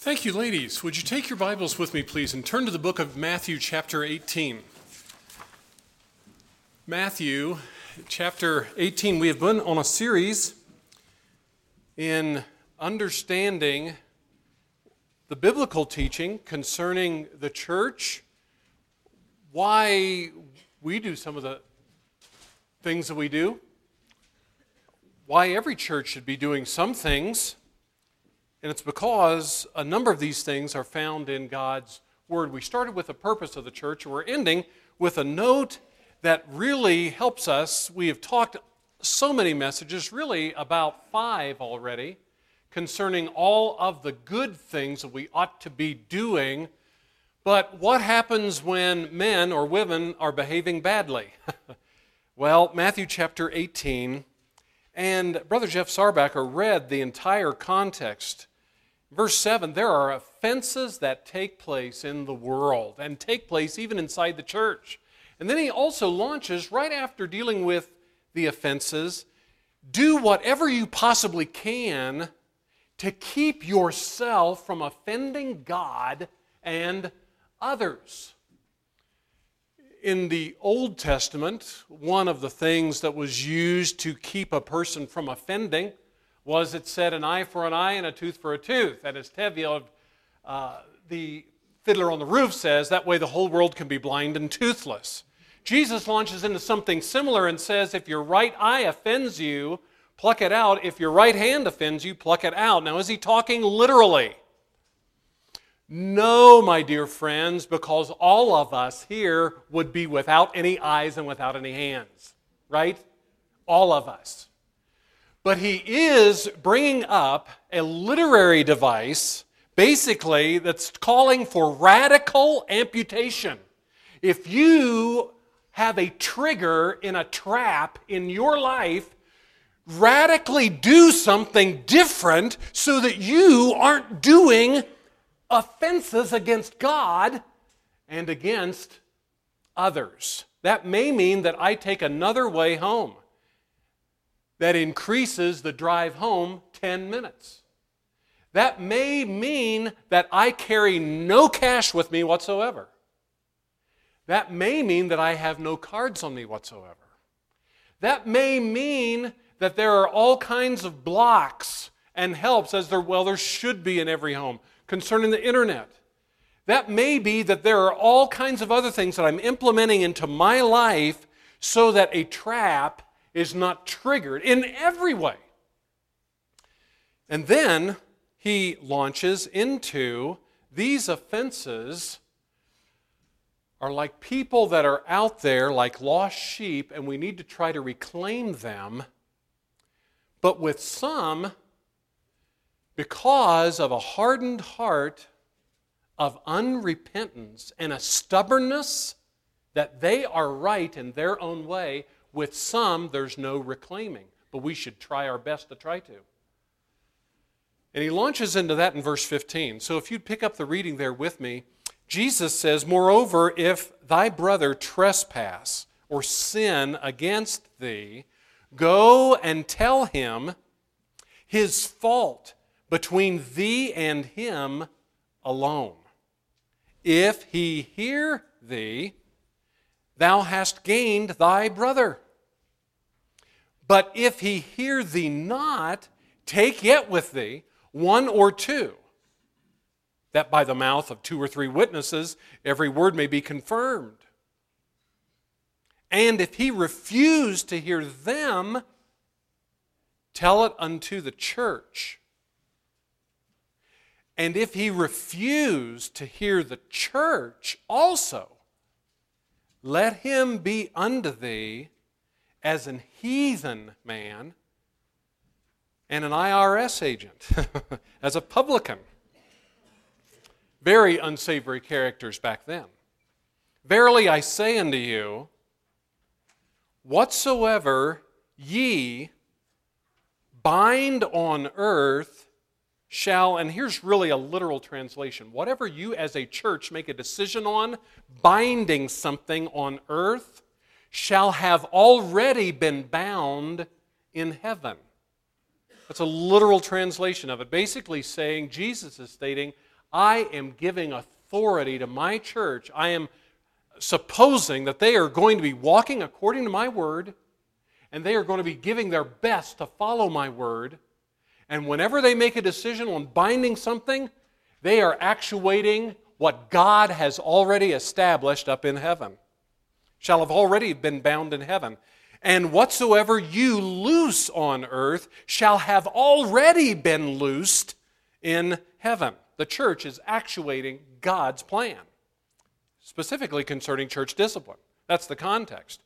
Thank you, ladies. Would you take your Bibles with me, please, and turn to the book of Matthew, chapter 18. Matthew, chapter 18. We have been on a series in understanding the biblical teaching concerning the church, why we do some of the things that we do, why every church should be doing some things. And it's because a number of these things are found in God's Word. We started with the purpose of the church, and we're ending with a note that really helps us. We have talked so many messages, really about 5 already, concerning all of the good things that we ought to be doing. But what happens when men or women are behaving badly? Well, Matthew chapter 18, and Brother Jeff Sarbacker read the entire context. Verse 7, there are offenses that take place in the world and take place even inside the church. And then he also launches, right after dealing with the offenses, do whatever you possibly can to keep yourself from offending God and others. In the Old Testament, one of the things that was used to keep a person from offending was, it said, an eye for an eye and a tooth for a tooth. And as Tevye, the fiddler on the roof, says, that way the whole world can be blind and toothless. Jesus launches into something similar and says, if your right eye offends you, pluck it out. If your right hand offends you, pluck it out. Now, is he talking literally? No, my dear friends, because all of us here would be without any eyes and without any hands, right? All of us. But he is bringing up a literary device, basically, that's calling for radical amputation. If you have a trigger in a trap in your life, radically do something different so that you aren't doing offenses against God and against others. That may mean that I take another way home. That increases the drive home 10 minutes. That may mean that I carry no cash with me whatsoever. That may mean that I have no cards on me whatsoever. That may mean that there are all kinds of blocks and helps, as there should be in every home, concerning the internet. That may be that there are all kinds of other things that I'm implementing into my life so that a trap is not triggered in every way. And then he launches into these offenses are like people that are out there like lost sheep, and we need to try to reclaim them. But with some, because of a hardened heart of unrepentance and a stubbornness that they are right in their own way, with some, there's no reclaiming, but we should try our best to try to. And he launches into that in verse 15. So if you'd pick up the reading there with me, Jesus says, moreover, if thy brother trespass or sin against thee, go and tell him his fault between thee and him alone. If he hear thee, thou hast gained thy brother. But if he hear thee not, take yet with thee 1 or 2, that by the mouth of 2 or 3 witnesses every word may be confirmed. And if he refuse to hear them, tell it unto the church. And if he refuse to hear the church also, let him be unto thee as an heathen man and an IRS agent, as a publican. Very unsavory characters back then. Verily I say unto you, whatsoever ye bind on earth shall, and here's really a literal translation, whatever you as a church make a decision on, binding something on earth, shall have already been bound in heaven. That's a literal translation of it. Basically saying, Jesus is stating, I am giving authority to my church. I am supposing that they are going to be walking according to my word, and they are going to be giving their best to follow my word. And whenever they make a decision on binding something, they are actuating what God has already established up in heaven. Shall have already been bound in heaven. And whatsoever you loose on earth shall have already been loosed in heaven. The church is actuating God's plan, specifically concerning church discipline. That's the context.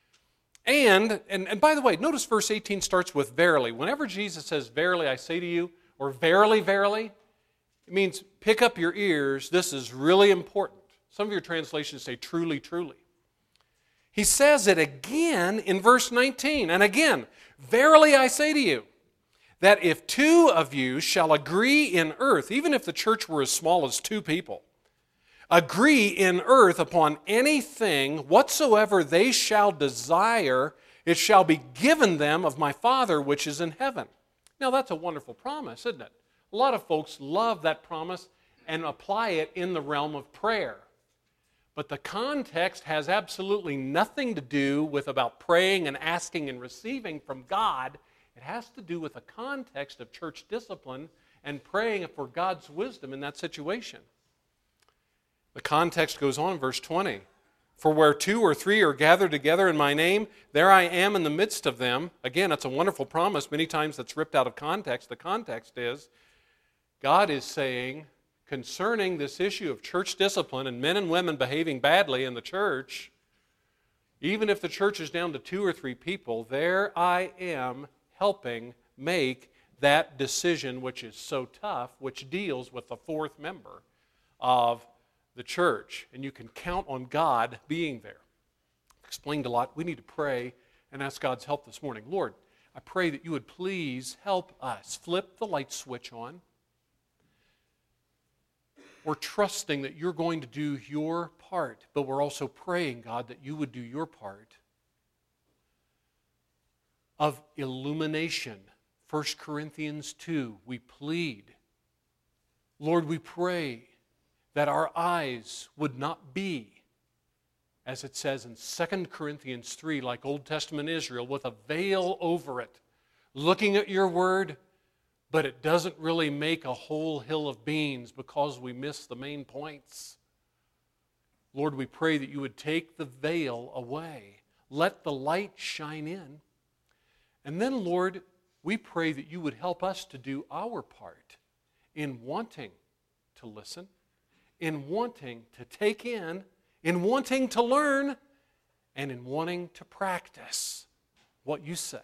And by the way, notice verse 18 starts with verily. Whenever Jesus says, verily I say to you, or verily, verily, it means pick up your ears. This is really important. Some of your translations say truly, truly. He says it again in verse 19. And again, verily I say to you, that if two of you shall agree in earth, even if the church were as small as 2 people, agree in earth upon anything whatsoever they shall desire, it shall be given them of my Father which is in heaven. Now that's a wonderful promise, isn't it? A lot of folks love that promise and apply it in the realm of prayer. But the context has absolutely nothing to do with about praying and asking and receiving from God. It has to do with the context of church discipline and praying for God's wisdom in that situation. The context goes on in verse 20. For where 2 or 3 are gathered together in my name, there I am in the midst of them. Again, it's a wonderful promise. Many times that's ripped out of context. The context is God is saying, concerning this issue of church discipline and men and women behaving badly in the church, even if the church is down to 2 or 3 people, there I am helping make that decision which is so tough, which deals with the 4th member of the church. And you can count on God being there. Explained a lot. We need to pray and ask God's help this morning. Lord, I pray that you would please help us. Flip the light switch on. We're trusting that you're going to do your part, but we're also praying, God, that you would do your part of illumination. 1 Corinthians 2, we plead. Lord, we pray that our eyes would not be, as it says in 2 Corinthians 3, like Old Testament Israel, with a veil over it, looking at your word, but it doesn't really make a whole hill of beans because we miss the main points. Lord, we pray that you would take the veil away. Let the light shine in. And then, Lord, we pray that you would help us to do our part in wanting to listen, in wanting to take in wanting to learn, and in wanting to practice what you say.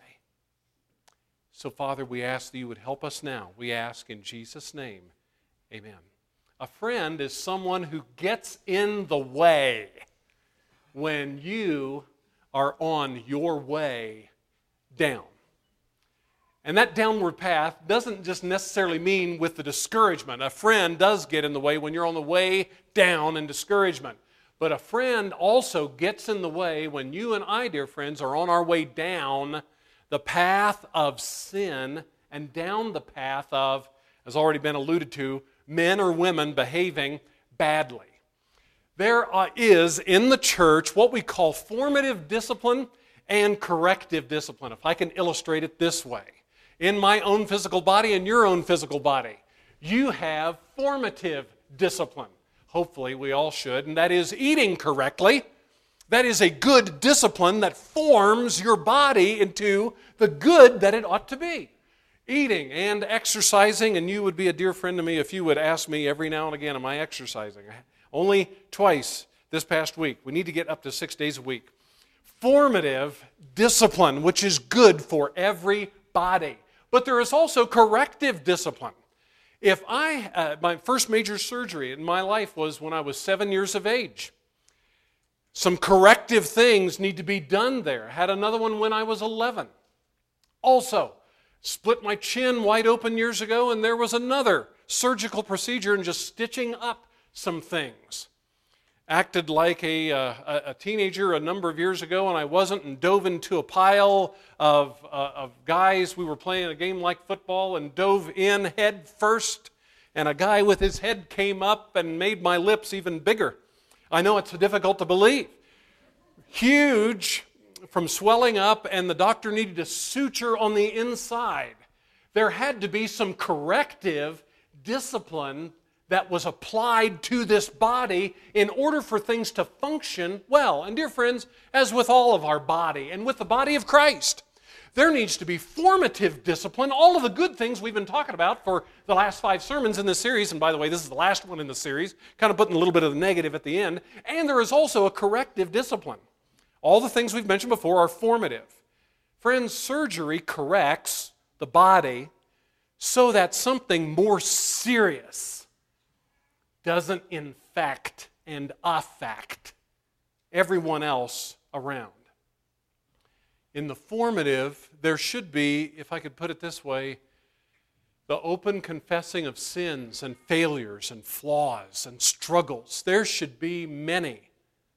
So, Father, we ask that you would help us now. We ask in Jesus' name, amen. A friend is someone who gets in the way when you are on your way down. And that downward path doesn't just necessarily mean with the discouragement. A friend does get in the way when you're on the way down in discouragement. But a friend also gets in the way when you and I, dear friends, are on our way down the path of sin and down the path of, as already been alluded to, men or women behaving badly. There is in the church what we call formative discipline and corrective discipline. If I can illustrate it this way. In my own physical body and your own physical body, you have formative discipline. Hopefully we all should, and that is eating correctly. That is a good discipline that forms your body into the good that it ought to be. Eating and exercising, and you would be a dear friend to me if you would ask me every now and again, am I exercising? Only twice this past week. We need to get up to 6 days a week. Formative discipline, which is good for everybody. But there is also corrective discipline. If my first major surgery in my life was when I was 7 years of age. Some corrective things need to be done there. Had another one when I was 11. Also, split my chin wide open years ago, and there was another surgical procedure and just stitching up some things. Acted like a teenager a number of years ago, and I wasn't, and dove into a pile of guys. We were playing a game like football and dove in head first and a guy with his head came up and made my lips even bigger. I know it's difficult to believe. Huge from swelling up, and the doctor needed a suture on the inside. There had to be some corrective discipline that was applied to this body in order for things to function well. And dear friends, as with all of our body and with the body of Christ, there needs to be formative discipline, all of the good things we've been talking about for the last 5 sermons in this series. And by the way, this is the last one in the series, kind of putting a little bit of the negative at the end. And there is also a corrective discipline. All the things we've mentioned before are formative. Friends, surgery corrects the body so that something more serious doesn't infect and affect everyone else around. In the formative, there should be, if I could put it this way, the open confessing of sins and failures and flaws and struggles. There should be many.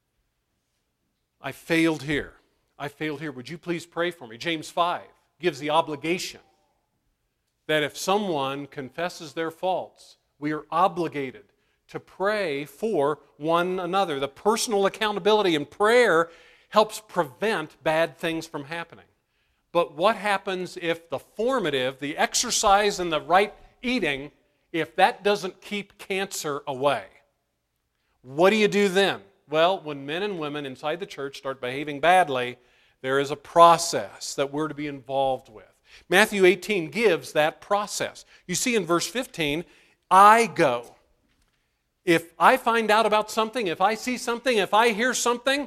I failed here. I failed here. Would you please pray for me? James 5 gives the obligation that if someone confesses their faults, we are obligated to pray for one another. The personal accountability in prayer helps prevent bad things from happening. But what happens if the formative, the exercise and the right eating, if that doesn't keep cancer away? What do you do then? Well, when men and women inside the church start behaving badly, there is a process that we're to be involved with. Matthew 18 gives that process. You see in verse 15, I go. If I find out about something, if I see something, if I hear something,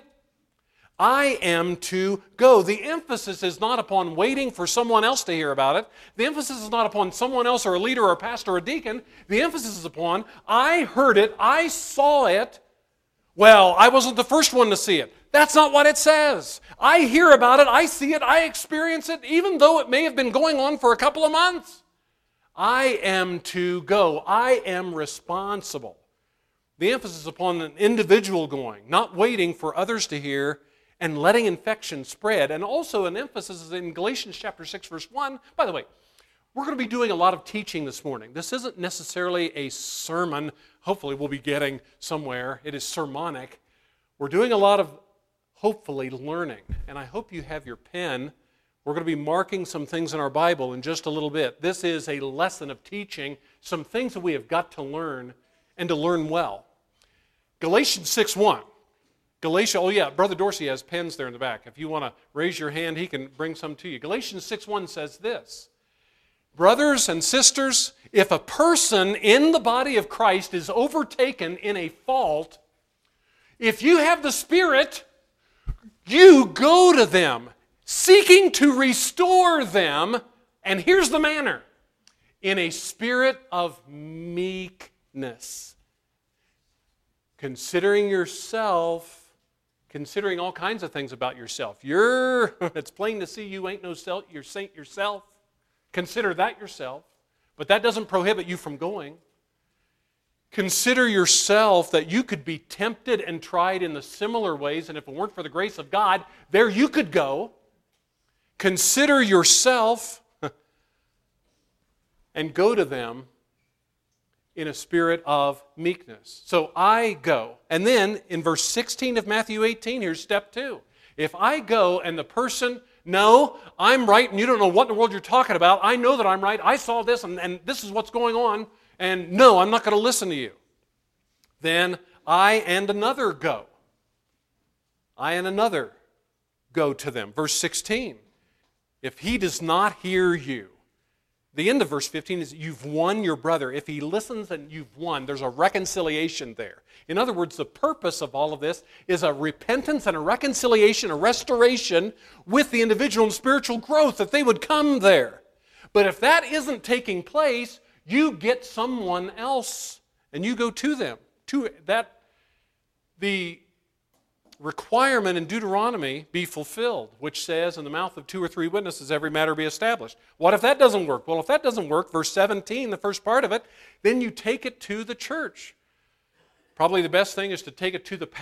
I am to go. The emphasis is not upon waiting for someone else to hear about it. The emphasis is not upon someone else or a leader or a pastor or a deacon. The emphasis is upon, I heard it, I saw it. Well, I wasn't the first one to see it. That's not what it says. I hear about it, I see it, I experience it, even though it may have been going on for a couple of months. I am to go. I am responsible. The emphasis is upon an individual going, not waiting for others to hear and letting infection spread. And also an emphasis is in Galatians chapter 6, verse 1. By the way, we're going to be doing a lot of teaching this morning. This isn't necessarily a sermon. Hopefully we'll be getting somewhere. It is sermonic. We're doing a lot of, hopefully, learning. And I hope you have your pen. We're going to be marking some things in our Bible in just a little bit. This is a lesson of teaching, some things that we have got to learn and to learn well. Galatians 6:1. Galatia, oh yeah, Brother Dorsey has pens there in the back. If you want to raise your hand, he can bring some to you. Galatians 6:1 says this, brothers and sisters, if a person in the body of Christ is overtaken in a fault, if you have the Spirit, you go to them, seeking to restore them, and here's the manner, in a spirit of meekness. Considering yourself, considering all kinds of things about yourself. It's plain to see you ain't no you're saint yourself. Consider that yourself. But that doesn't prohibit you from going. Consider yourself that you could be tempted and tried in the similar ways, and if it weren't for the grace of God, there you could go. Consider yourself and go to them in a spirit of meekness. So I go. And then in verse 16 of Matthew 18, here's step 2. If I go and the person, no, I'm right and you don't know what in the world you're talking about. I know that I'm right. I saw this and this is what's going on. And no, I'm not going to listen to you. Then I and another go. I and another go to them. Verse 16. If he does not hear you, the end of verse 15 is you've won your brother. If he listens and you've won, there's a reconciliation there. In other words, the purpose of all of this is a repentance and a reconciliation, a restoration with the individual and spiritual growth, that they would come there. But if that isn't taking place, you get someone else and you go to them. The requirement in Deuteronomy be fulfilled, which says, in the mouth of 2 or 3 witnesses every matter be established. What if that doesn't work? Well, if that doesn't work, verse 17, the first part of it, then you take it to the church. Probably the best thing is to take it to the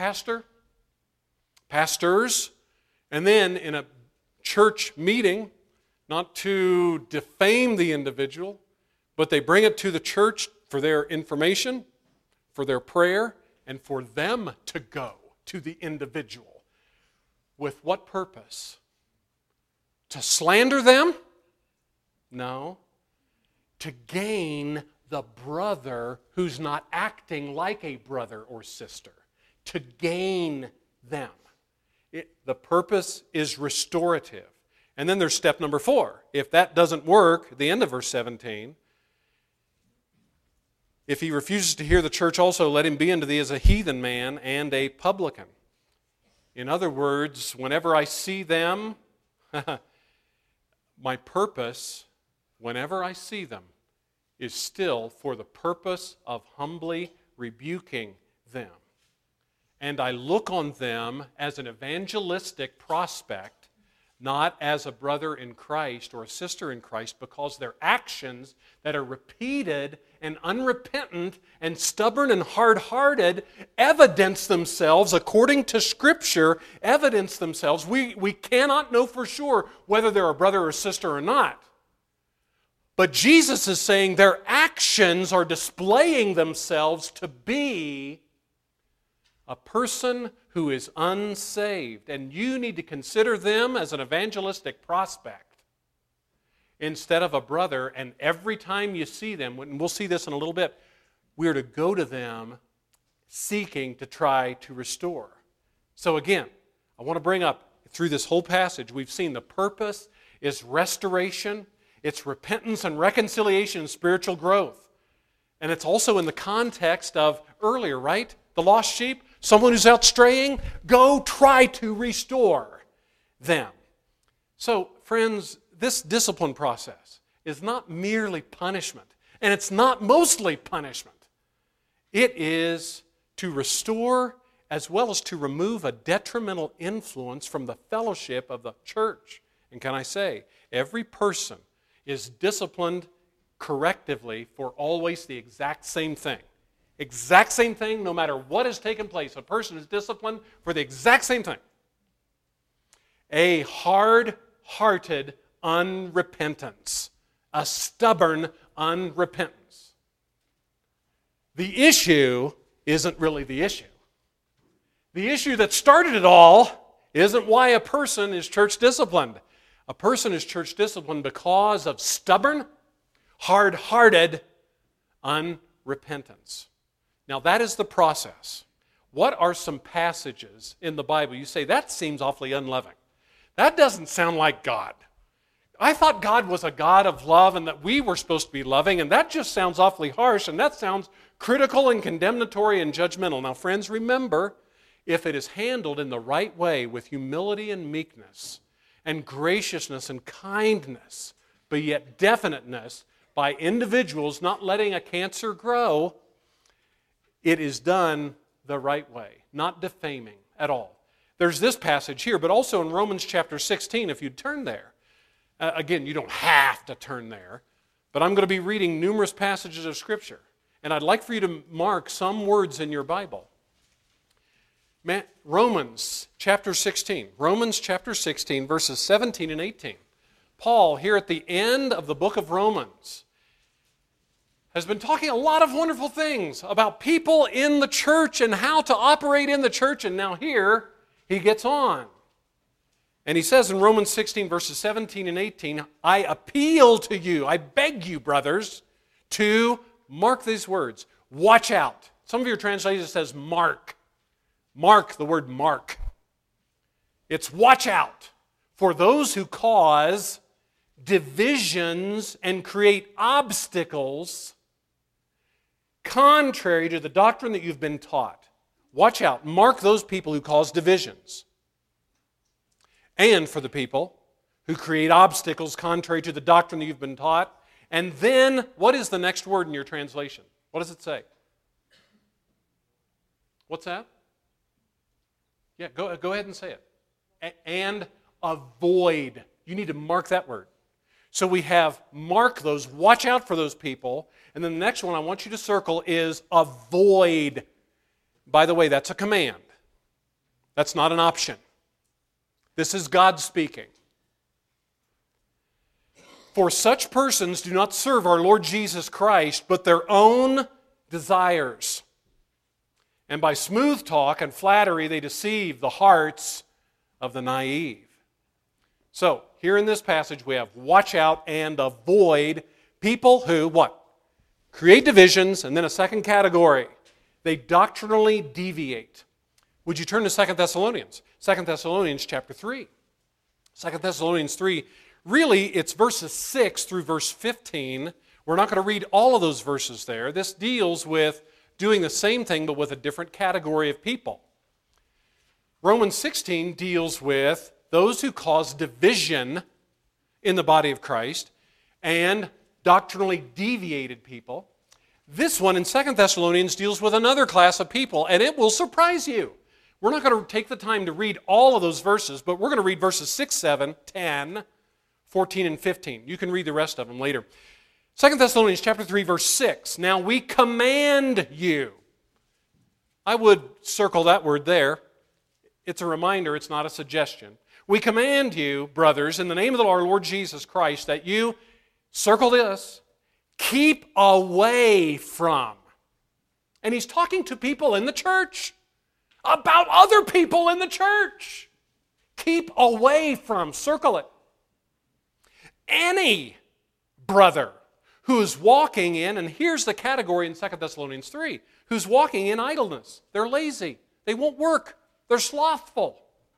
pastors, and then in a church meeting, not to defame the individual, but they bring it to the church for their information, for their prayer, and for them to go to the individual. With what purpose? To slander them? No. To gain the brother who's not acting like a brother or sister. To gain them. The purpose is restorative. And then there's step number 4. If that doesn't work, the end of verse 17, if he refuses to hear the church also, let him be unto thee as a heathen man and a publican. In other words, whenever I see them, my purpose, whenever I see them, is still for the purpose of humbly rebuking them. And I look on them as an evangelistic prospect, not as a brother in Christ or a sister in Christ, because their actions that are repeated and unrepentant and stubborn and hard-hearted evidence themselves, according to Scripture, evidence themselves. We cannot know for sure whether they're a brother or sister or not. But Jesus is saying their actions are displaying themselves to be a person who is unsaved. And you need to consider them as an evangelistic prospect instead of a brother. And every time you see them, and we'll see this in a little bit, we're to go to them seeking to try to restore. So again, I want to bring up, through this whole passage, we've seen the purpose is restoration, it's repentance and reconciliation and spiritual growth. And it's also in the context of earlier, right? The lost sheep, someone who's out straying, go try to restore them. So, friends, this discipline process is not merely punishment, and it's not mostly punishment. It is to restore as well as to remove a detrimental influence from the fellowship of the church. And can I say, every person is disciplined correctively for always the exact same thing. Exact same thing, no matter what has taken place. A person is disciplined for the exact same thing. A hard-hearted unrepentance. A stubborn unrepentance. The issue isn't really the issue. The issue that started it all isn't why a person is church disciplined. A person is church disciplined because of stubborn, hard-hearted unrepentance. Now that is the process. What are some passages in the Bible? You say, that seems awfully unloving. That doesn't sound like God. I thought God was a God of love and that we were supposed to be loving, and that just sounds awfully harsh, and that sounds critical and condemnatory and judgmental. Now friends, remember, if it is handled in the right way with humility and meekness and graciousness and kindness, but yet definiteness by individuals not letting a cancer grow, it is done the right way, not defaming at all. There's this passage here, but also in Romans chapter 16, if you'd turn there. Again, you don't have to turn there, but I'm going to be reading numerous passages of Scripture, and I'd like for you to mark some words in your Bible. Romans chapter 16, verses 17 and 18. Paul, here at the end of the book of Romans, has been talking a lot of wonderful things about people in the church and how to operate in the church, and now here he gets on. And he says in Romans 16, verses 17 and 18, I appeal to you, I beg you, brothers, to mark these words. Watch out. Some of your translations says mark. Mark, the word mark. It's watch out for those who cause divisions and create obstacles contrary to the doctrine that you've been taught. Watch out. Mark those people who cause divisions. And for the people who create obstacles contrary to the doctrine that you've been taught. And then, what is the next word in your translation? What does it say? What's that? Yeah, go ahead and say it. And avoid. You need to mark that word. So we have mark those, watch out for those people. And then the next one I want you to circle is avoid. By the way, that's a command. That's not an option. This is God speaking. For such persons do not serve our Lord Jesus Christ, but their own desires. And by smooth talk and flattery they deceive the hearts of the naive. So, here in this passage we have watch out and avoid people who, what? Create divisions, and then a second category. They doctrinally deviate. Would you turn to 2 Thessalonians? 2 Thessalonians chapter 3. 2 Thessalonians 3, really it's verses 6 through verse 15. We're not going to read all of those verses there. This deals with doing the same thing but with a different category of people. Romans 16 deals with those who cause division in the body of Christ and doctrinally deviated people. This one in 2 Thessalonians deals with another class of people, and it will surprise you. We're not going to take the time to read all of those verses, but we're going to read verses 6, 7, 10, 14, and 15. You can read the rest of them later. 2 Thessalonians chapter 3, verse 6. Now we command you. I would circle that word there. It's a reminder, it's not a suggestion. We command you, brothers, in the name of our Lord Jesus Christ, that you, circle this, keep away from. And he's talking to people in the church about other people in the church. Keep away from, circle it, any brother who is walking in, and here's the category in 2 Thessalonians 3, who's walking in idleness. They're lazy. They won't work. They're slothful.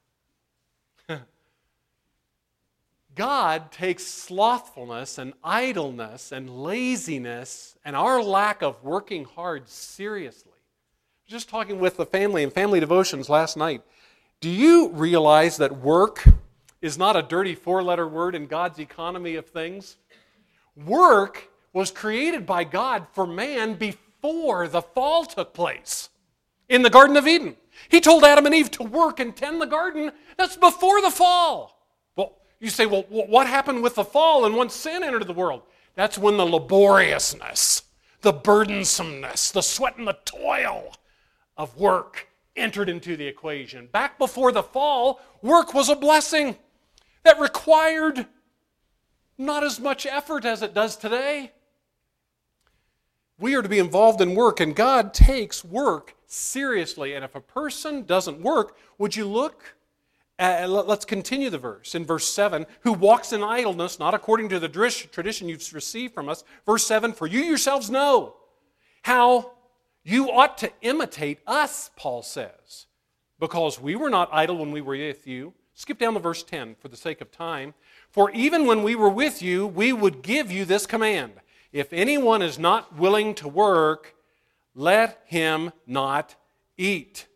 God takes slothfulness and idleness and laziness and our lack of working hard seriously. Just talking with the family in family devotions last night. Do you realize that work is not a dirty four-letter word in God's economy of things? Work was created by God for man before the fall took place in the Garden of Eden. He told Adam and Eve to work and tend the garden. That's before the fall. Well, you say, well, what happened with the fall and once sin entered the world? That's when the laboriousness, the burdensomeness, the sweat and the toil of work entered into the equation. Back before the fall, work was a blessing that required not as much effort as it does today. We are to be involved in work, and God takes work seriously. And if a person doesn't work, would you look at, let's continue the verse. In verse 7, who walks in idleness, not according to the tradition you've received from us. Verse 7, for you yourselves know how you ought to imitate us, Paul says, because we were not idle when we were with you. Skip down to verse 10 for the sake of time. For even when we were with you, we would give you this command. If anyone is not willing to work, let him not eat.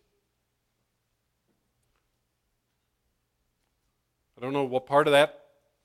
I don't know what part of that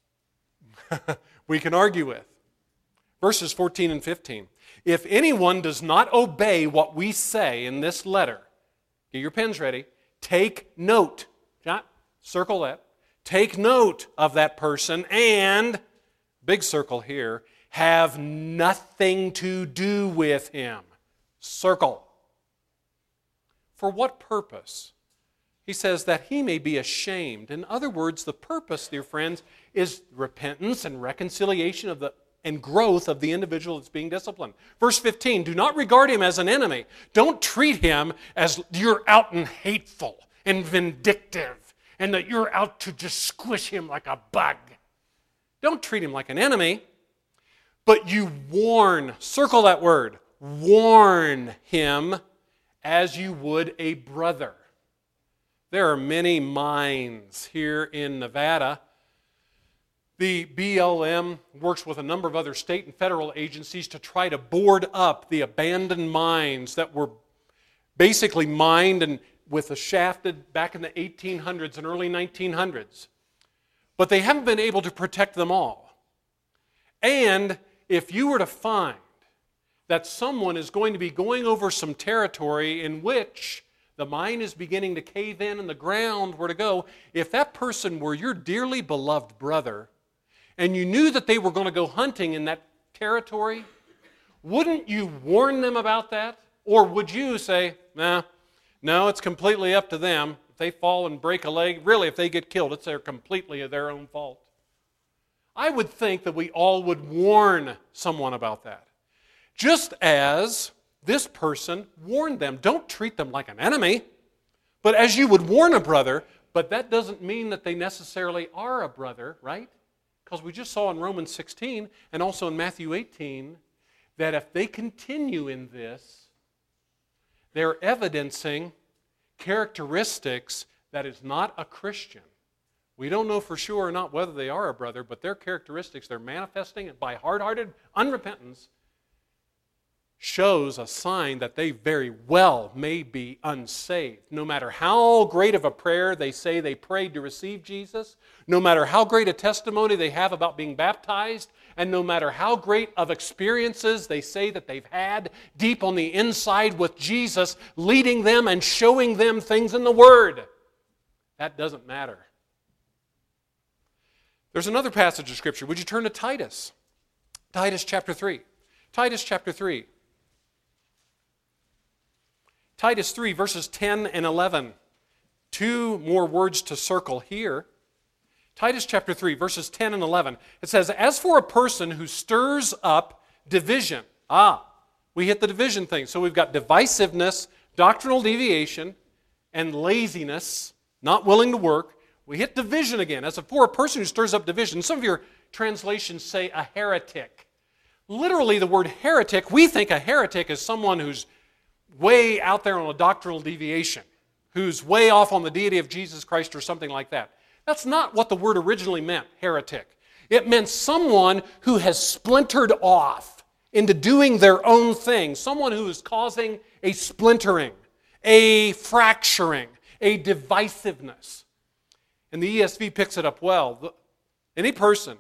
we can argue with. Verses 14 and 15. If anyone does not obey what we say in this letter, get your pens ready, take note. Circle that. Take note of that person and, big circle here, have nothing to do with him. Circle. For what purpose? He says that he may be ashamed. In other words, the purpose, dear friends, is repentance and reconciliation and growth of the individual that's being disciplined. Verse 15, do not regard him as an enemy. Don't treat him as you're out and hateful and vindictive and that you're out to just squish him like a bug. Don't treat him like an enemy, but you warn, circle that word, warn him as you would a brother. There are many mines here in Nevada. The BLM works with a number of other state and federal agencies to try to board up the abandoned mines that were basically mined and with a shafted back in the 1800s and early 1900s. But they haven't been able to protect them all. And if you were to find that someone is going to be going over some territory in which the mine is beginning to cave in and the ground were to go, if that person were your dearly beloved brother and you knew that they were going to go hunting in that territory, wouldn't you warn them about that? Or would you say, no, it's completely up to them. If they fall and break a leg, really, if they get killed, it's completely their own fault. I would think that we all would warn someone about that. Just as this person warned them. Don't treat them like an enemy, but as you would warn a brother, but that doesn't mean that they necessarily are a brother, right? Because we just saw in Romans 16 and also in Matthew 18 that if they continue in this, they're evidencing characteristics that is not a Christian. We don't know for sure or not whether they are a brother, but their characteristics, they're manifesting by hard-hearted unrepentance, shows a sign that they very well may be unsaved. No matter how great of a prayer they say they prayed to receive Jesus, no matter how great a testimony they have about being baptized, and no matter how great of experiences they say that they've had deep on the inside with Jesus, leading them and showing them things in the Word, that doesn't matter. There's another passage of Scripture. Would you turn to Titus? Titus chapter 3. Titus chapter 3. Titus 3, verses 10 and 11. Two more words to circle here. Titus chapter 3, verses 10 and 11. It says, as for a person who stirs up division. We hit the division thing. So we've got divisiveness, doctrinal deviation, and laziness, not willing to work. We hit division again. As for a person who stirs up division. Some of your translations say a heretic. Literally, the word heretic, we think a heretic is someone who's way out there on a doctrinal deviation, who's way off on the deity of Jesus Christ or something like that. That's not what the word originally meant, heretic. It meant someone who has splintered off into doing their own thing, someone who is causing a splintering, a fracturing, a divisiveness. And the ESV picks it up well. Any person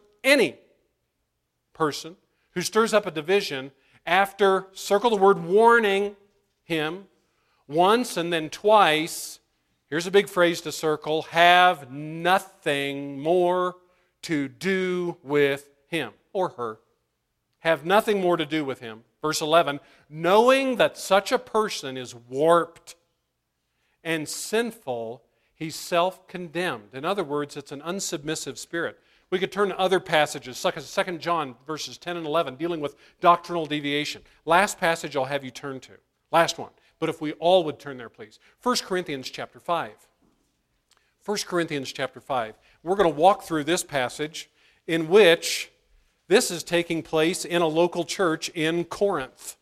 who stirs up a division after, circle the word warning him once and then twice, here's a big phrase to circle, have nothing more to do with him or her. Have nothing more to do with him. Verse 11, knowing that such a person is warped and sinful, he's self-condemned. In other words, it's an unsubmissive spirit. We could turn to other passages, such as 2 John verses 10 and 11, dealing with doctrinal deviation. Last passage I'll have you turn to. Last one. But if we all would turn there, please. 1 Corinthians chapter 5. 1 Corinthians chapter 5. We're going to walk through this passage in which this is taking place in a local church in Corinth.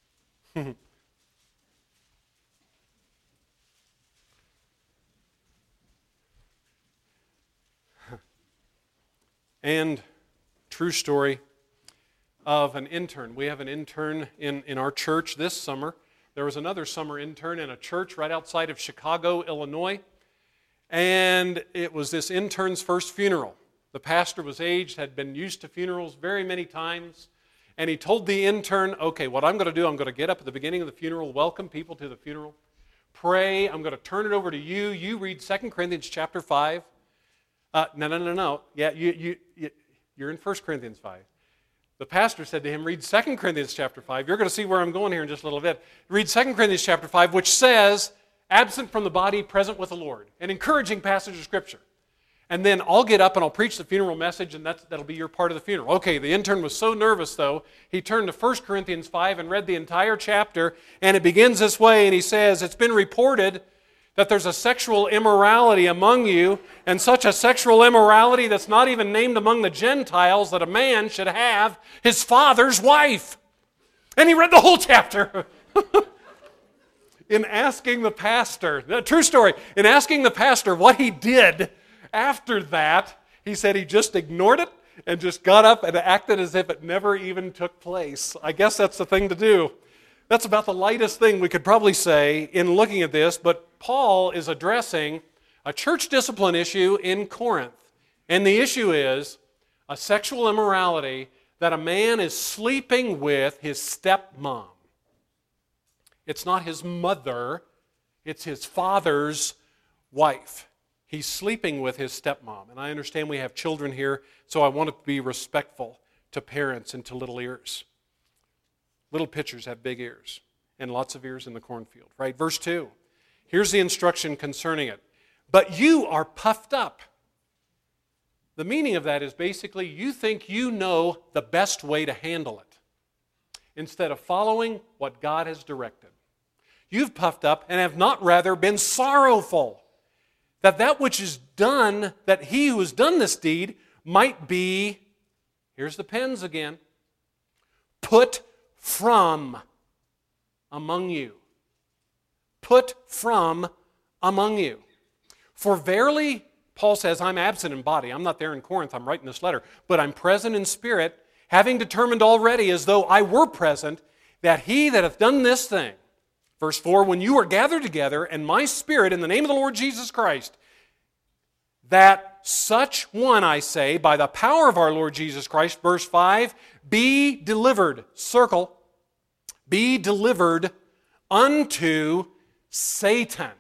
And true story of an intern. We have an intern in our church this summer. There was another summer intern in a church right outside of Chicago, Illinois. And it was this intern's first funeral. The pastor was aged, had been used to funerals very many times. And he told the intern, okay, what I'm going to do, I'm going to get up at the beginning of the funeral, welcome people to the funeral, pray, I'm going to turn it over to you. You read 2 Corinthians chapter 5. No. Yeah, you're in 1 Corinthians 5. The pastor said to him, read 2 Corinthians chapter 5. You're going to see where I'm going here in just a little bit. Read 2 Corinthians chapter 5, which says, absent from the body, present with the Lord. An encouraging passage of Scripture. And then I'll get up and I'll preach the funeral message, and that'll be your part of the funeral. Okay, the intern was so nervous, though, he turned to 1 Corinthians 5 and read the entire chapter, and it begins this way, and he says, it's been reported that there's a sexual immorality among you, and such a sexual immorality that's not even named among the Gentiles, that a man should have his father's wife. And he read the whole chapter. In asking the pastor, true story, in asking the pastor what he did after that, he said he just ignored it and just got up and acted as if it never even took place. I guess that's the thing to do. That's about the lightest thing we could probably say in looking at this, but Paul is addressing a church discipline issue in Corinth. And the issue is a sexual immorality that a man is sleeping with his stepmom. It's not his mother, it's his father's wife. He's sleeping with his stepmom. And I understand we have children here, so I want to be respectful to parents and to little ears. Little pitchers have big ears, and lots of ears in the cornfield, right? Verse 2, here's the instruction concerning it. But you are puffed up. The meaning of that is basically you think you know the best way to handle it instead of following what God has directed. You've puffed up and have not rather been sorrowful that which is done, that he who has done this deed might be, here's the pens again, put from among you. Put from among you. For verily, Paul says, I'm absent in body. I'm not there in Corinth. I'm writing this letter. But I'm present in spirit, having determined already, as though I were present, that he that hath done this thing. Verse 4, when you are gathered together, and my spirit in the name of the Lord Jesus Christ, that such one, I say, by the power of our Lord Jesus Christ, verse 5, be delivered, circle, be delivered unto Satan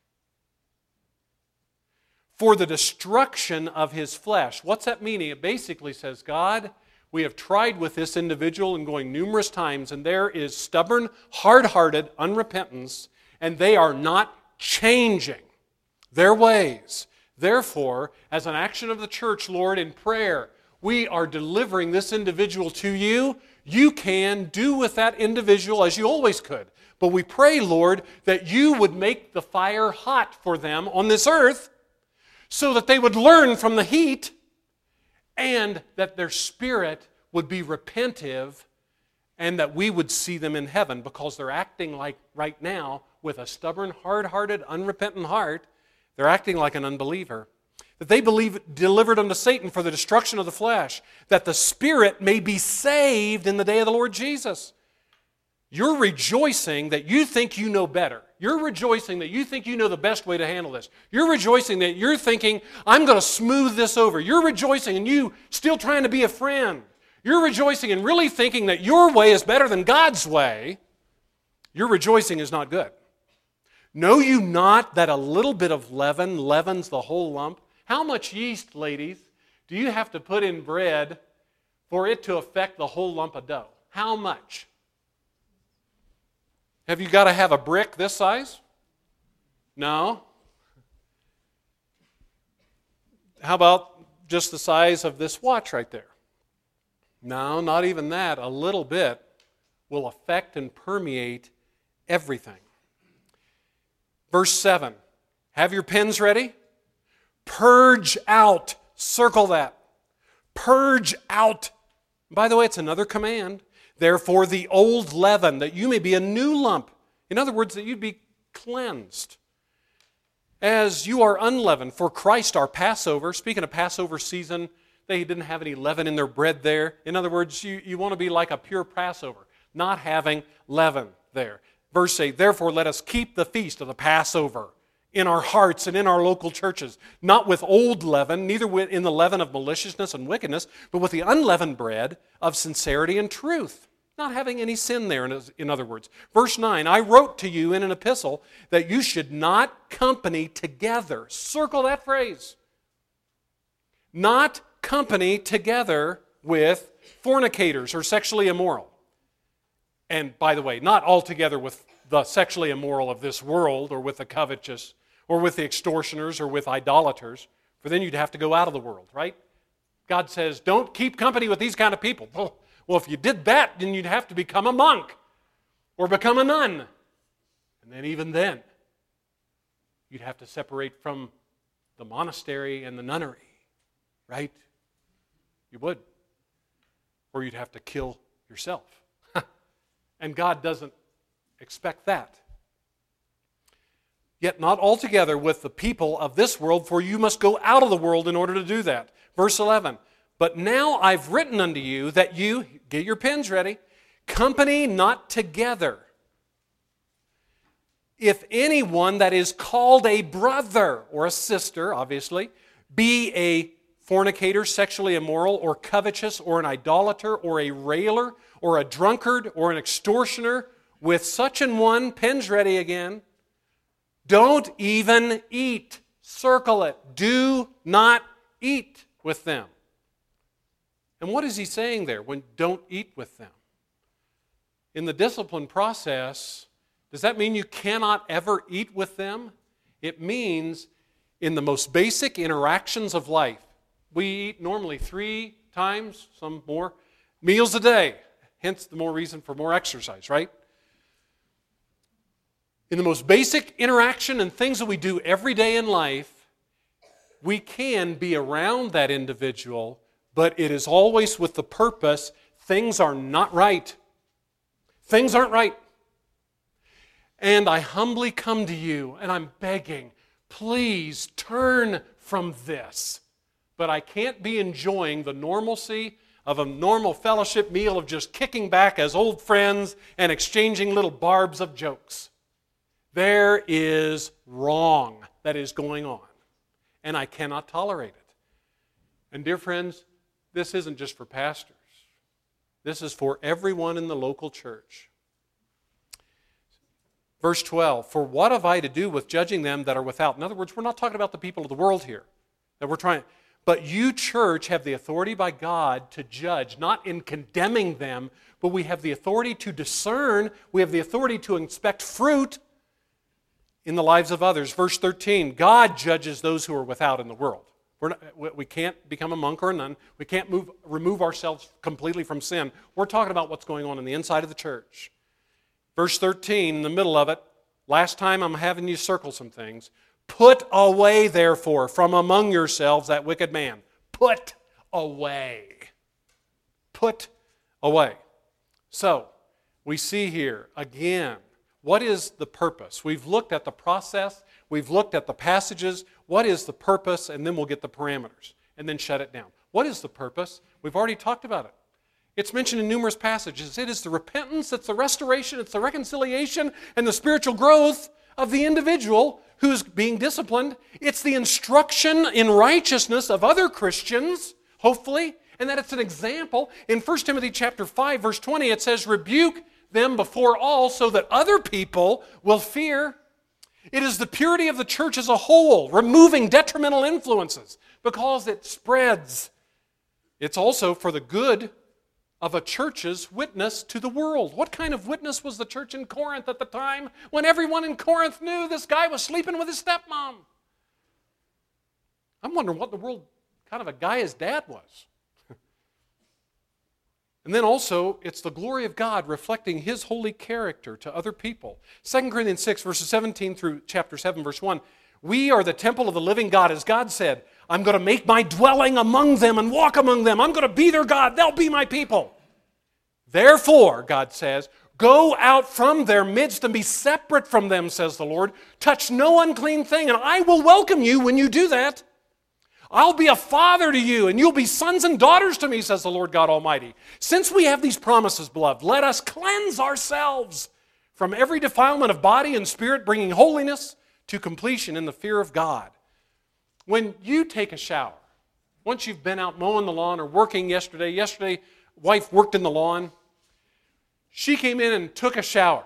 for the destruction of his flesh. What's that meaning? It basically says, God, we have tried with this individual and going numerous times, and there is stubborn, hard-hearted unrepentance, and they are not changing their ways. Therefore, as an action of the church, Lord, in prayer, we are delivering this individual to you. You can do with that individual as you always could. But we pray, Lord, that you would make the fire hot for them on this earth so that they would learn from the heat and that their spirit would be repentive and that we would see them in heaven because they're acting like right now with a stubborn, hard-hearted, unrepentant heart. They're acting like an unbeliever. That they believe delivered unto Satan for the destruction of the flesh, that the spirit may be saved in the day of the Lord Jesus. You're rejoicing that you think you know better. You're rejoicing that you think you know the best way to handle this. You're rejoicing that you're thinking, I'm going to smooth this over. You're rejoicing and you still trying to be a friend. You're rejoicing and really thinking that your way is better than God's way. Your rejoicing is not good. Know you not that a little bit of leaven leavens the whole lump? How much yeast, ladies, do you have to put in bread for it to affect the whole lump of dough? How much? Have you got to have a brick this size? No. How about just the size of this watch right there? No, not even that. A little bit will affect and permeate everything. Verse 7. Have your pens ready? Purge out. Circle that. Purge out. By the way, it's another command. Therefore, the old leaven, that you may be a new lump. In other words, that you'd be cleansed. As you are unleavened, for Christ our Passover. Speaking of Passover season, they didn't have any leaven in their bread there. In other words, you want to be like a pure Passover, not having leaven there. Verse 8, therefore let us keep the feast of the Passover in our hearts and in our local churches, not with old leaven, neither in the leaven of maliciousness and wickedness, but with the unleavened bread of sincerity and truth. Not having any sin there, in other words. Verse 9, I wrote to you in an epistle that you should not company together. Circle that phrase. Not company together with fornicators or sexually immoral. And by the way, not altogether with the sexually immoral of this world or with the covetous or with the extortioners or with idolaters, for then you'd have to go out of the world, right? God says, don't keep company with these kind of people. Well, if you did that, then you'd have to become a monk or become a nun. And then even then, you'd have to separate from the monastery and the nunnery, right? You would. Or you'd have to kill yourself. And God doesn't expect that. Yet not altogether with the people of this world, for you must go out of the world in order to do that. Verse 11, but now I've written unto you that you, get your pens ready, company not together. If anyone that is called a brother or a sister, obviously, be a fornicator, sexually immoral, or covetous, or an idolater, or a railer, or a drunkard, or an extortioner, with such an one, pens ready again, don't even eat. Circle it. Do not eat with them. And what is he saying there when don't eat with them? In the discipline process, does that mean you cannot ever eat with them? It means in the most basic interactions of life, we eat normally 3 times, some more, meals a day. Hence the more reason for more exercise, right? In the most basic interaction and things that we do every day in life, we can be around that individual, but it is always with the purpose, things are not right. Things aren't right. And I humbly come to you and I'm begging, please turn from this. But I can't be enjoying the normalcy of a normal fellowship meal of just kicking back as old friends and exchanging little barbs of jokes. There is wrong that is going on, and I cannot tolerate it. And dear friends, this isn't just for pastors. This is for everyone in the local church. Verse 12, for what have I to do with judging them that are without? In other words, we're not talking about the people of the world here. That we're trying. But you, church, have the authority by God to judge, not in condemning them, but we have the authority to discern. We have the authority to inspect fruit in the lives of others. Verse 13, God judges those who are without in the world. We can't become a monk or a nun. We can't remove ourselves completely from sin. We're talking about what's going on in the inside of the church. Verse 13, in the middle of it, last time I'm having you circle some things. Put away, therefore, from among yourselves that wicked man. Put away. Put away. So, we see here, again, what is the purpose? We've looked at the process. We've looked at the passages. What is the purpose? And then we'll get the parameters. And then shut it down. What is the purpose? We've already talked about it. It's mentioned in numerous passages. It is the repentance, it's the restoration, it's the reconciliation, and the spiritual growth of the individual who's being disciplined. It's the instruction in righteousness of other Christians, hopefully, and that it's an example. In 1 Timothy chapter 5, verse 20, it says, rebuke them before all so that other people will fear. It is the purity of the church as a whole, removing detrimental influences because it spreads. It's also for the good of a church's witness to the world. What kind of witness was the church in Corinth at the time when everyone in Corinth knew this guy was sleeping with his stepmom? I'm wondering what in the world kind of a guy his dad was. And then also, it's the glory of God reflecting His holy character to other people. 2 Corinthians 6, verses 17 through chapter 7, verse 1. We are the temple of the living God, as God said, I'm going to make my dwelling among them and walk among them. I'm going to be their God. They'll be my people. Therefore, God says, go out from their midst and be separate from them, says the Lord. Touch no unclean thing, and I will welcome you when you do that. I'll be a father to you, and you'll be sons and daughters to me, says the Lord God Almighty. Since we have these promises, beloved, let us cleanse ourselves from every defilement of body and spirit, bringing holiness to completion in the fear of God. When you take a shower, once you've been out mowing the lawn or working yesterday, wife worked in the lawn, she came in and took a shower.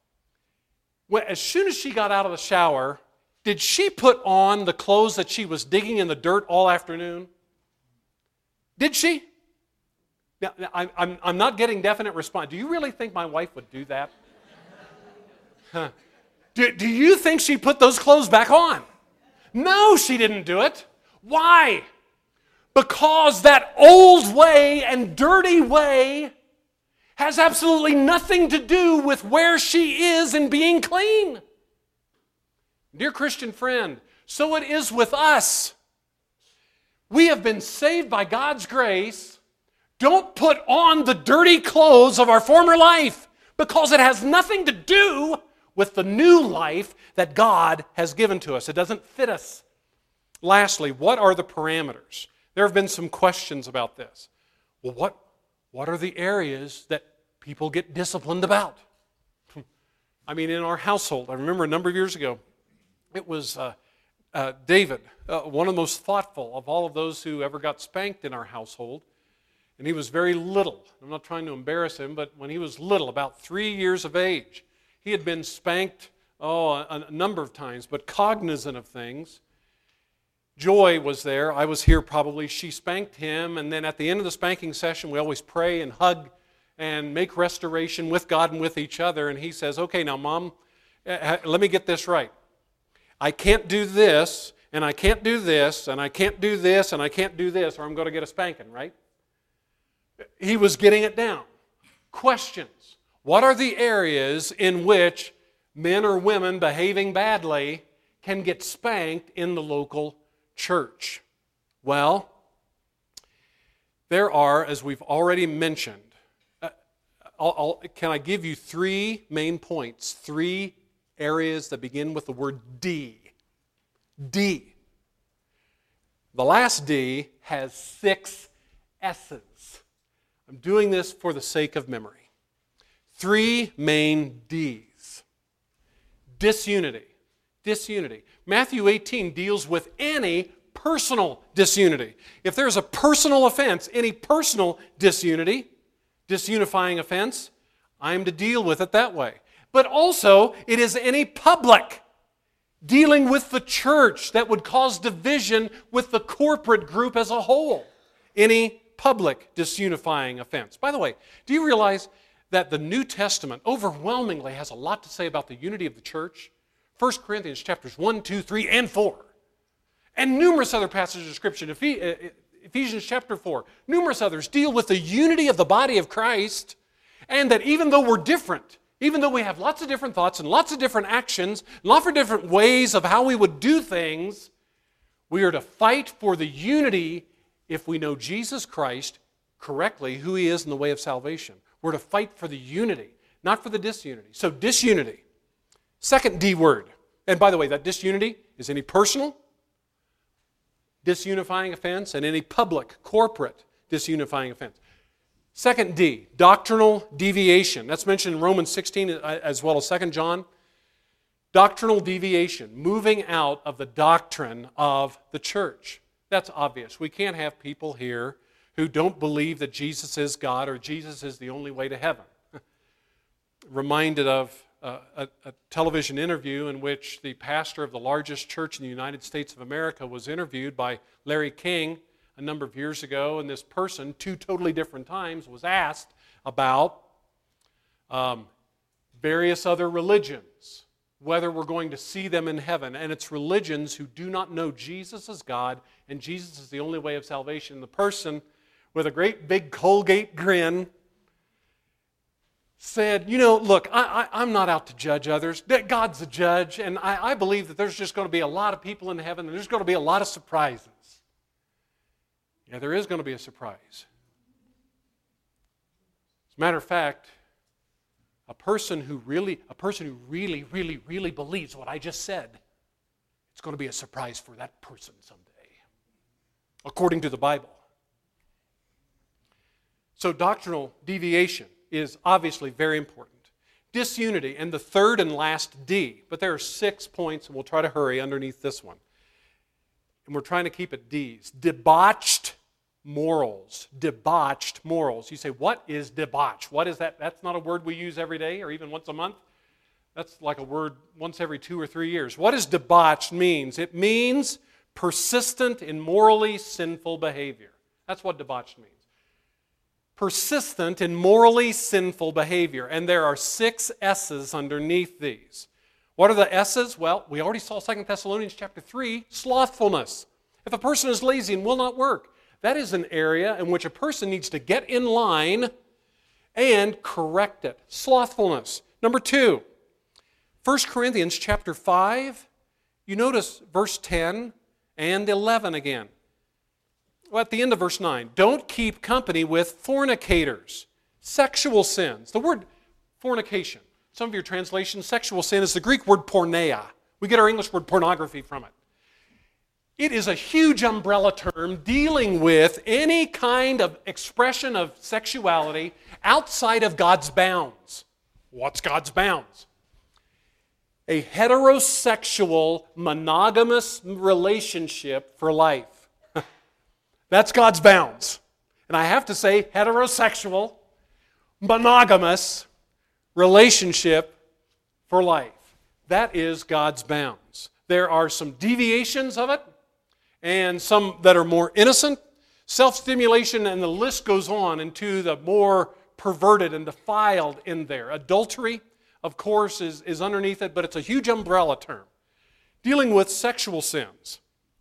As soon as she got out of the shower, did she put on the clothes that she was digging in the dirt all afternoon? Did she? Now, I'm not getting definite response. Do you really think my wife would do that? Huh. Do you think she put those clothes back on? No, she didn't do it. Why? Because that old way and dirty way has absolutely nothing to do with where she is in being clean. Dear Christian friend, so it is with us. We have been saved by God's grace. Don't put on the dirty clothes of our former life because it has nothing to do with the new life that God has given to us. It doesn't fit us. Lastly, what are the parameters? There have been some questions about this. Well, what are the areas that people get disciplined about? I mean, in our household, I remember a number of years ago, it was David, one of the most thoughtful of all of those who ever got spanked in our household. And he was very little. I'm not trying to embarrass him, but when he was little, about 3 years of age, he had been spanked a number of times, but cognizant of things. Joy was there. I was here probably. She spanked him, and then at the end of the spanking session, we always pray and hug and make restoration with God and with each other. And he says, okay, now, Mom, let me get this right. I can't do this, and I can't do this, and I can't do this, and I can't do this, or I'm going to get a spanking, right? He was getting it down. Questions. What are the areas in which men or women behaving badly can get spanked in the local church? Well, there are, as we've already mentioned, can I give you 3 main points, 3 areas that begin with the word D? D. The last D has 6 S's. I'm doing this for the sake of memory. 3 main D's. Disunity. Disunity. Matthew 18 deals with any personal disunity. If there's a personal offense, any personal disunity, disunifying offense, I'm to deal with it that way. But also, it is any public dealing with the church that would cause division with the corporate group as a whole. Any public disunifying offense. By the way, do you realize that the New Testament overwhelmingly has a lot to say about the unity of the church? 1 Corinthians chapters 1, 2, 3, and 4. And numerous other passages of Scripture, Ephesians chapter 4, numerous others deal with the unity of the body of Christ, and that even though we're different, even though we have lots of different thoughts and lots of different actions, lots of different ways of how we would do things, we are to fight for the unity if we know Jesus Christ correctly, who He is in the way of salvation. We're to fight for the unity, not for the disunity. So disunity. Second D word. And by the way, that disunity is any personal disunifying offense and any public, corporate disunifying offense. Second D, doctrinal deviation. That's mentioned in Romans 16 as well as 2 John. Doctrinal deviation, moving out of the doctrine of the church. That's obvious. We can't have people here who don't believe that Jesus is God or Jesus is the only way to heaven. Reminded of a television interview in which the pastor of the largest church in the United States of America was interviewed by Larry King a number of years ago, and this person, 2 totally different times, was asked about various other religions, whether we're going to see them in heaven. And it's religions who do not know Jesus as God and Jesus is the only way of salvation. The person, with a great big Colgate grin, said, look, I'm not out to judge others. God's the judge, and I believe that there's just going to be a lot of people in heaven, and there's going to be a lot of surprises. Yeah, there is going to be a surprise. As a matter of fact, a person who really believes what I just said, it's going to be a surprise for that person someday, according to the Bible. So doctrinal deviation is obviously very important. Disunity, and the third and last D, but there are 6 points, and we'll try to hurry underneath this one. And we're trying to keep it D's. Debauched morals. Debauched morals. You say, what is debauch? What is that? That's not a word we use every day or even once a month. That's like a word once every 2 or 3 years. What does debauched means? It means persistent in morally sinful behavior. That's what debauched means. Persistent in morally sinful behavior. And there are 6 S's underneath these. What are the S's? Well, we already saw 2 Thessalonians chapter 3, slothfulness. If a person is lazy and will not work, that is an area in which a person needs to get in line and correct it. Slothfulness. Number 2, 1 Corinthians chapter 5, you notice verse 10 and 11 again. Well, at the end of verse 9, don't keep company with fornicators, sexual sins. The word fornication, some of your translations, sexual sin is the Greek word porneia. We get our English word pornography from it. It is a huge umbrella term dealing with any kind of expression of sexuality outside of God's bounds. What's God's bounds? A heterosexual, monogamous relationship for life. That's God's bounds. And I have to say, heterosexual, monogamous relationship for life. That is God's bounds. There are some deviations of it, and some that are more innocent, self-stimulation, and the list goes on into the more perverted and defiled in there. Adultery, of course, is underneath it, but it's a huge umbrella term. Dealing with sexual sins.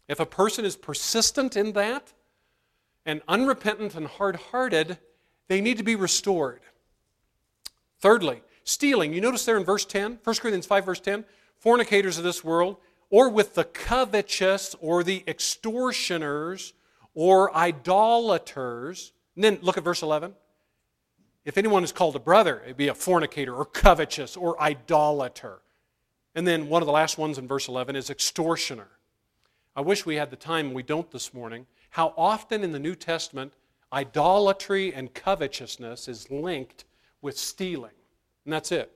If a person is persistent in that and unrepentant and hard-hearted, they need to be restored. Thirdly, stealing. You notice there in verse 10, 1 Corinthians 5, verse 10, fornicators of this world, or with the covetous, or the extortioners, or idolaters. And then look at verse 11. If anyone is called a brother, it'd be a fornicator, or covetous, or idolater. And then one of the last ones in verse 11 is extortioner. I wish we had the time, we don't this morning. How often in the New Testament, idolatry and covetousness is linked with stealing. And that's it.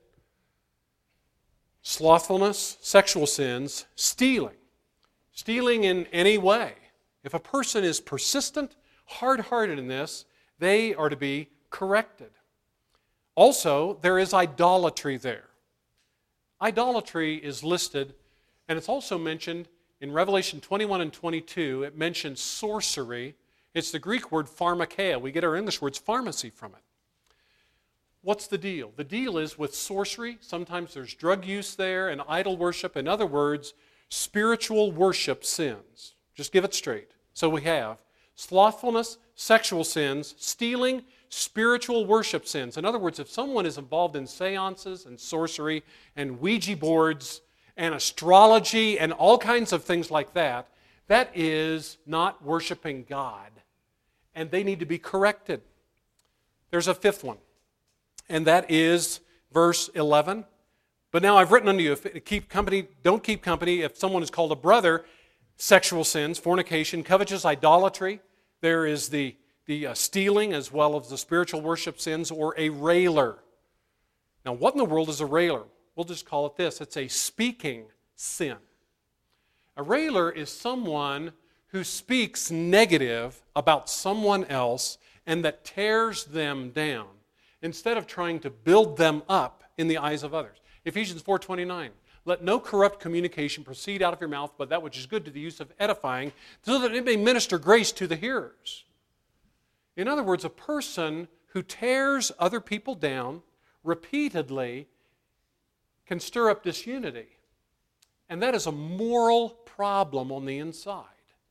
Slothfulness, sexual sins, stealing. Stealing in any way. If a person is persistent, hard-hearted in this, they are to be corrected. Also, there is idolatry there. Idolatry is listed, and it's also mentioned in Revelation 21 and 22. It mentions sorcery. It's the Greek word pharmakeia. We get our English words pharmacy from it. What's the deal? The deal is with sorcery, sometimes there's drug use there and idol worship. In other words, spiritual worship sins. Just give it straight. So we have slothfulness, sexual sins, stealing, spiritual worship sins. In other words, if someone is involved in seances and sorcery and Ouija boards and astrology and all kinds of things like that, that is not worshiping God. And they need to be corrected. There's a fifth one. And that is verse 11. But now I've written unto you, don't keep company if someone is called a brother, sexual sins, fornication, covetous, idolatry. There is the stealing as well as the spiritual worship sins, or a railer. Now, what in the world is a railer? We'll just call it this. It's a speaking sin. A railer is someone who speaks negative about someone else and that tears them down, instead of trying to build them up in the eyes of others. Ephesians 4:29, let no corrupt communication proceed out of your mouth, but that which is good to the use of edifying, so that it may minister grace to the hearers. In other words, a person who tears other people down repeatedly can stir up disunity. And that is a moral problem on the inside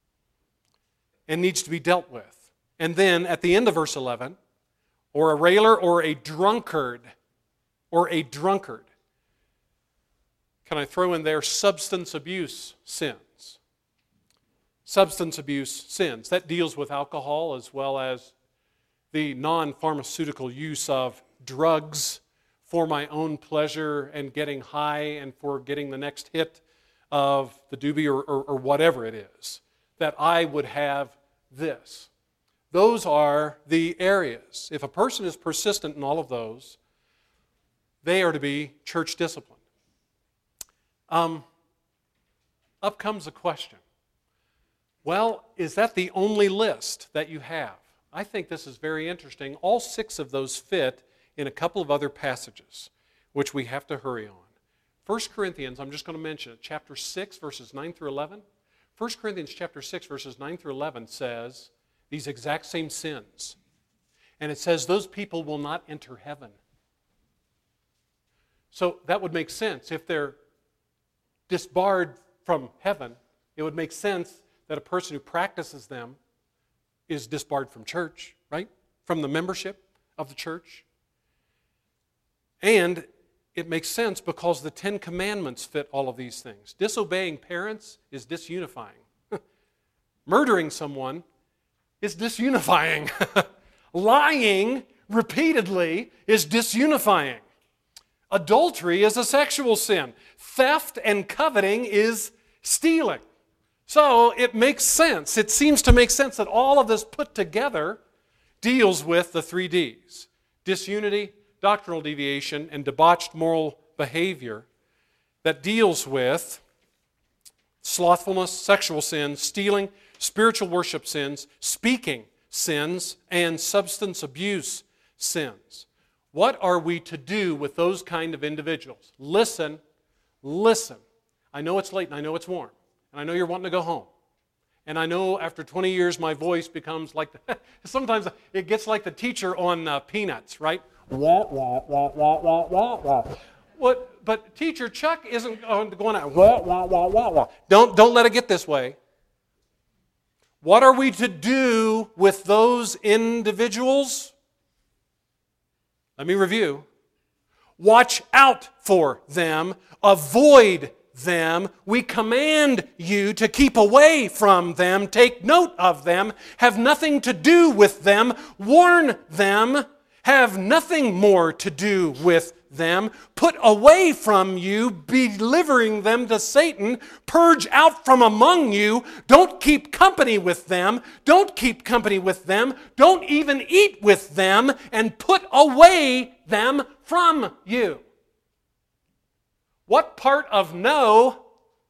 and needs to be dealt with. And then at the end of verse 11, or a railer, or a drunkard, or a drunkard. Can I throw in there substance abuse sins? Substance abuse sins. That deals with alcohol as well as the non-pharmaceutical use of drugs for my own pleasure and getting high and for getting the next hit of the doobie or whatever it is, that I would have this. Those are the areas. If a person is persistent in all of those, they are to be church disciplined. Up comes a question. Well, is that the only list that you have? I think this is very interesting. All 6 of those fit in a couple of other passages, which we have to hurry on. 1 Corinthians, I'm just going to mention it, chapter 6, verses 9 through 11. 1 Corinthians chapter 6, verses 9 through 11 says these exact same sins. And it says those people will not enter heaven. So that would make sense. If they're disbarred from heaven, it would make sense that a person who practices them is disbarred from church, right? From the membership of the church. And it makes sense because the 10 Commandments fit all of these things. Disobeying parents is disunifying. Murdering someone is disunifying. Lying repeatedly is disunifying. Adultery is a sexual sin. Theft and coveting is stealing. So it makes sense. It seems to make sense that all of this put together deals with the 3 Ds. Disunity, doctrinal deviation, and debauched moral behavior that deals with slothfulness, sexual sins, stealing, spiritual worship sins, speaking sins, and substance abuse sins. What are we to do with those kind of individuals? Listen. I know it's late and I know it's warm. And I know you're wanting to go home. And I know after 20 years my voice becomes like, sometimes it gets like the teacher on Peanuts, right? Wah, wah, wah, wah, wah, wah, wah. What? But teacher Chuck isn't going to wah, wah, wah, wah, wah. Don't let it get this way. What are we to do with those individuals? Let me review. Watch out for them. Avoid them. We command you to keep away from them. Take note of them. Have nothing to do with them. Warn them. Have nothing more to do with them. Put away from you, delivering them to Satan. Purge out from among you. Don't keep company with them. Don't keep company with them. Don't even eat with them. And put away them from you. What part of no,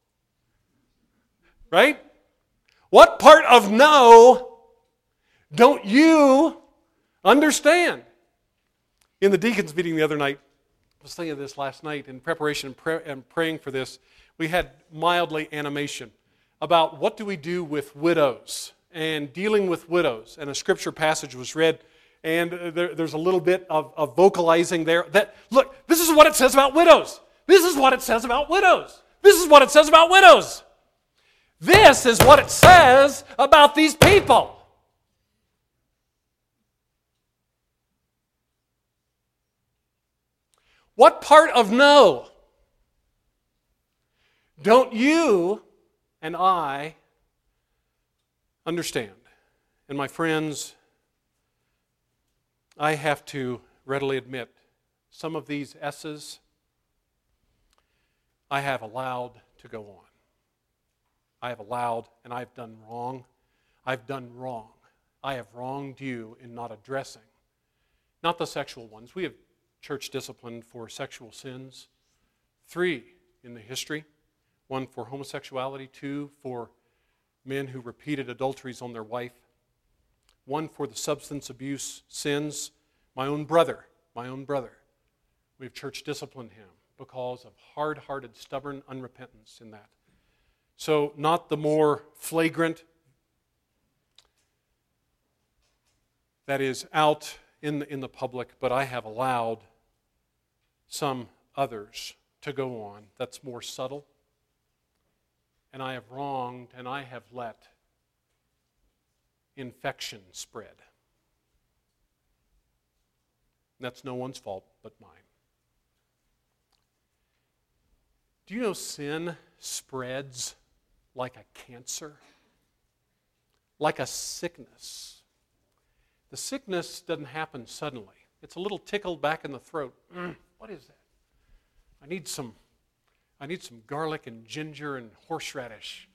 right? What part of no don't you understand? In the deacons meeting the other night, I was thinking of this last night in preparation and praying for this. We had mildly animation about what do we do with widows and dealing with widows. And a scripture passage was read, and there's a little bit of vocalizing there. That look, this is what it says about widows. This is what it says about widows. This is what it says about widows. This is what it says about these people. What part of no don't you and I understand? And my friends, I have to readily admit, some of these S's I have allowed to go on. I have allowed, and I've done wrong. I've done wrong. I have wronged you in not addressing, not the sexual ones. We have church discipline for sexual sins. 3 in the history. 1 for homosexuality. 2 for men who repeated adulteries on their wife. 1 for the substance abuse sins. My own brother. We have church disciplined him because of hard-hearted, stubborn unrepentance in that. So not the more flagrant that is out in the public, but I have allowed some others to go on that's more subtle. And I have wronged and I have let infection spread. And that's no one's fault but mine. Do you know sin spreads like a cancer? Like a sickness. The sickness doesn't happen suddenly. It's a little tickle back in the throat. What is that? I need some garlic and ginger and horseradish.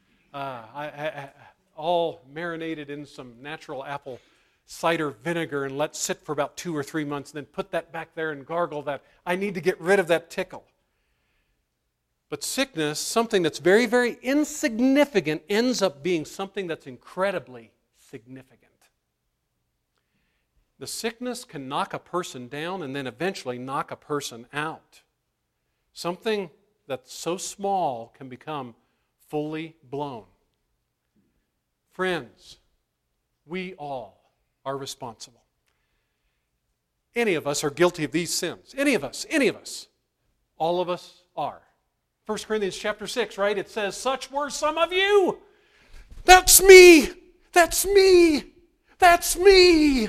All marinated in some natural apple cider vinegar and let sit for about 2 or 3 months, and then put that back there and gargle that. I need to get rid of that tickle. But sickness, something that's very, very insignificant, ends up being something that's incredibly significant. The sickness can knock a person down and then eventually knock a person out. Something that's so small can become fully blown. Friends, we all are responsible. Any of us are guilty of these sins. Any of us. All of us are. 1 Corinthians chapter 6, right? It says, such were some of you. That's me. That's me. That's me.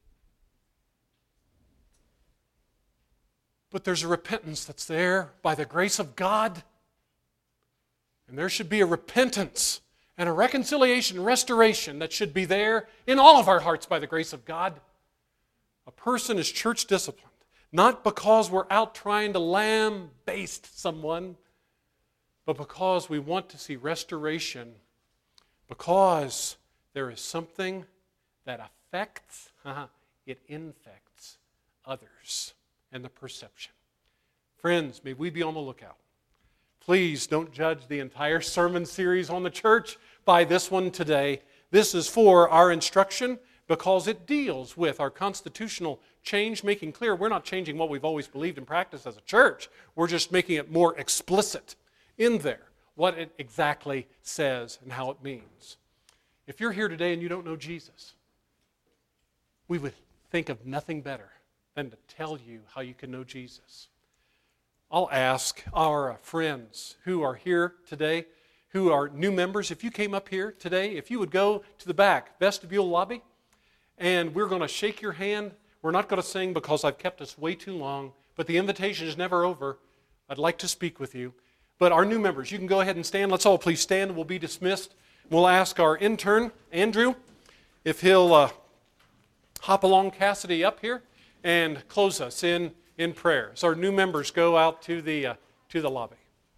But there's a repentance that's there by the grace of God. And there should be a repentance and a reconciliation, restoration that should be there in all of our hearts by the grace of God. A person is church disciplined, not because we're out trying to lambaste someone, but because we want to see restoration, because there is something that affects, it infects others and the perception. Friends, may we be on the lookout. Please don't judge the entire sermon series on the church by this one today. This is for our instruction because it deals with our constitutional change, making clear we're not changing what we've always believed and practiced as a church. We're just making it more explicit in there, what it exactly says and how it means. If you're here today and you don't know Jesus, we would think of nothing better than to tell you how you can know Jesus. I'll ask our friends who are here today, who are new members, if you came up here today, if you would go to the back vestibule lobby, and we're going to shake your hand. We're not going to sing because I've kept us way too long, but the invitation is never over. I'd like to speak with you. But our new members, you can go ahead and stand. Let's all please stand. We'll be dismissed. We'll ask our intern, Andrew, if he'll hop along Cassidy up here and close us in prayer. So our new members go out to the lobby.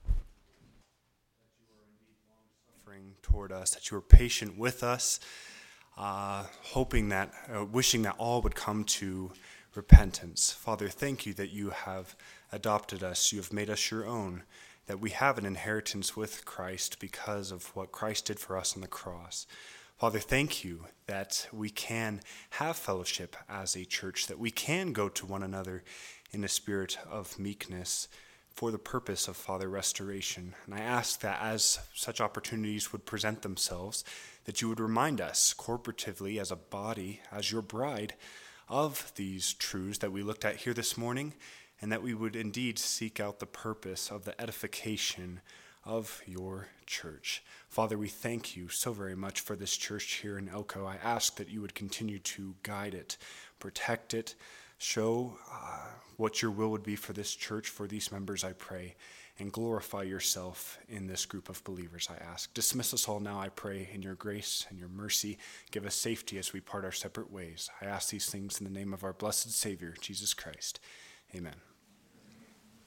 Toward us, that you were patient with us, wishing that all would come to repentance. Father, thank you that you have adopted us, you have made us your own, that we have an inheritance with Christ because of what Christ did for us on the cross. Father, thank you that we can have fellowship as a church, that we can go to one another in a spirit of meekness, for the purpose of, Father, restoration. And I ask that as such opportunities would present themselves, that you would remind us corporatively as a body, as your bride, of these truths that we looked at here this morning, and that we would indeed seek out the purpose of the edification of your church. Father, we thank you so very much for this church here in Elko. I ask that you would continue to guide it, protect it, show what your will would be for this church, for these members, I pray, and glorify yourself in this group of believers, I ask. Dismiss us all now, I pray, in your grace and your mercy. Give us safety as we part our separate ways. I ask these things in the name of our blessed Savior, Jesus Christ. Amen.